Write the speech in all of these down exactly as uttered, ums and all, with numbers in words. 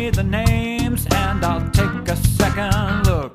me the names and I'll take a second look.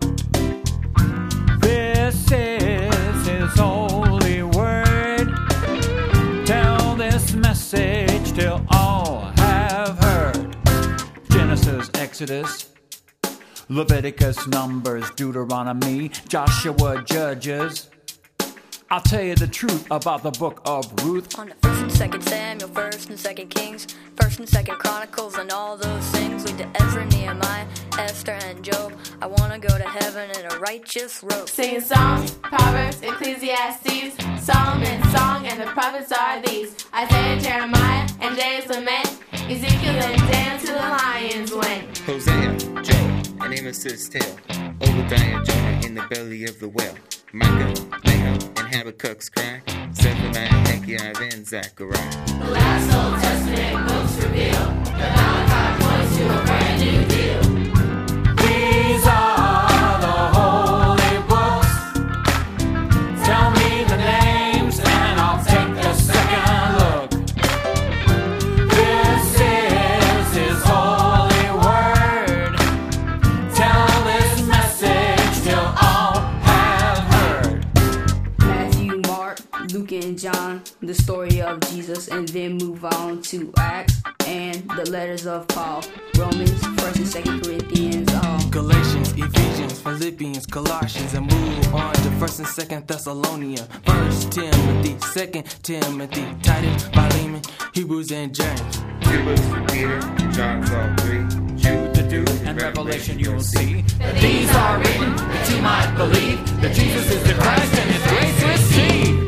This is his holy word. Tell this message till all have heard. Genesis, Exodus, Leviticus, Numbers, Deuteronomy, Joshua, Judges. I'll tell you the truth about the book of Ruth. On the first and second Samuel, first and second Kings, first and second Chronicles, and all those things lead to Ezra, Nehemiah, Esther, and Job. I want to go to heaven in a righteous robe. Singing Psalms, Proverbs, Ecclesiastes, Solomon's song, and the prophets are these: Isaiah, Jeremiah, and Jay's lament, Ezekiel and Dan to the lions went. Hosea, Job, and Amos' tale, Obadiah, Jonah in the belly of the whale, Micah, Nahum, and Habakkuk's cry, Zephaniah, Haggai, and Zechariah. The last Old Testament books reveal that Malachi points to a brand new deal. These are the holy books. Tell me the names and I'll take a second look. This is his holy word. Tell this message till all have heard. Matthew, Mark, Luke, and John, the story of Jesus, and then move on to Acts and the letters of Paul, Romans, first and second Corinthians, all. Galatians, Ephesians, Philippians, Colossians, and move on to first and second Thessalonians, first Timothy, second Timothy, Titus, Philemon, Hebrews, and James. Two books, Peter, John's all three, Jude, The Duke, and Revelation you'll see that these are written that you might believe that Jesus is the Christ and his grace receive.